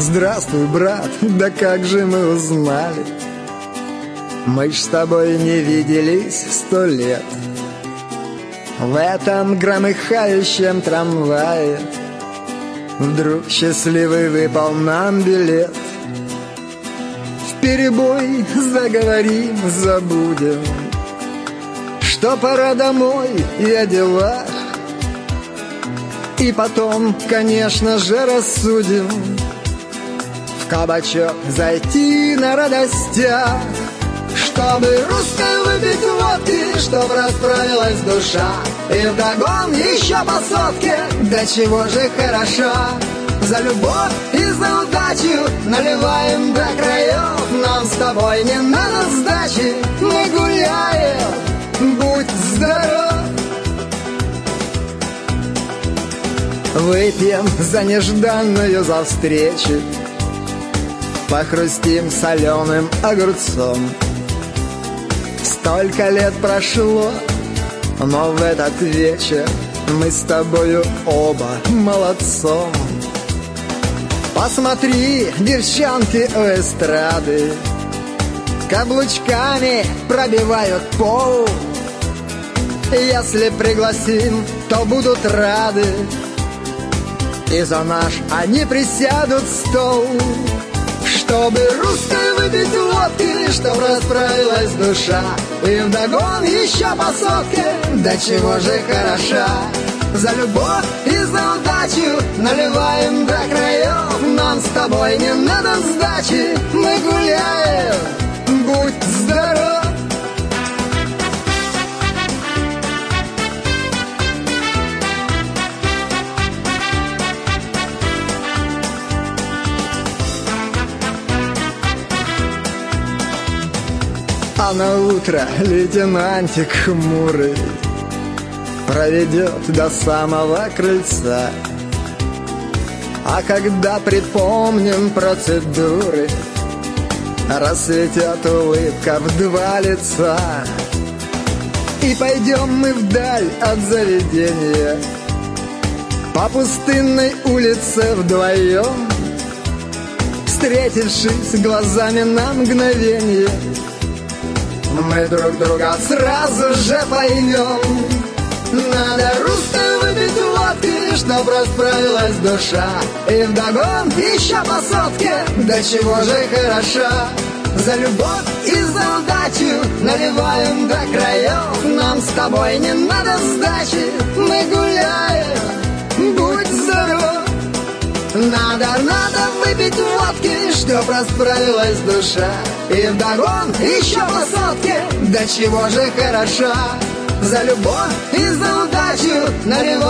Здравствуй, брат, да как же мы узнали? Мы ж с тобой не виделись 100 лет. В этом громыхающем трамвае вдруг счастливый выпал нам билет. Вперебой заговорим, забудем, что пора домой и о делах. И потом, конечно же, рассудим в кабачок зайти на радостях, чтобы русской выпить водки, чтоб расправилась душа, и вдогон еще по сотке, да чего же хороша. За любовь и за удачу наливаем до краев. Нам с тобой не надо сдачи, мы гуляем, будь здоров. Выпьем за нежданную, за встречу, похрустим соленым огурцом. Столько лет прошло, но в этот вечер мы с тобою оба молодцом. Посмотри, девчонки у эстрады каблучками пробивают пол. Если пригласим, то будут рады, и за наш они присядут стол. Чтобы русской выпить водки, чтоб расправилась душа, и вдогон еще по сотке, да чего же хороша. За любовь и за удачу наливаем до краев. Нам с тобой не надо сдачи, мы гуляем, будь здоров. А на утро лейтенантик хмурый проведет до самого крыльца. А когда припомним процедуры, расцветет улыбка в 2 лица. И пойдем мы вдаль от заведения, по пустынной улице вдвоем, встретившись глазами на мгновение, мы друг друга сразу же поймем. Надо русской выпить водки, чтоб расправилась душа, и вдогон еще по сотке, да чего же хороша. За любовь и за удачу наливаем до краев. Нам с тобой не надо сдачи, мы гуляем, будь здоров. Надо выпить водки, чтоб расправилась душа, и вдогон еще по сотке, да чего же хороша. За любовь и за удачу наливаем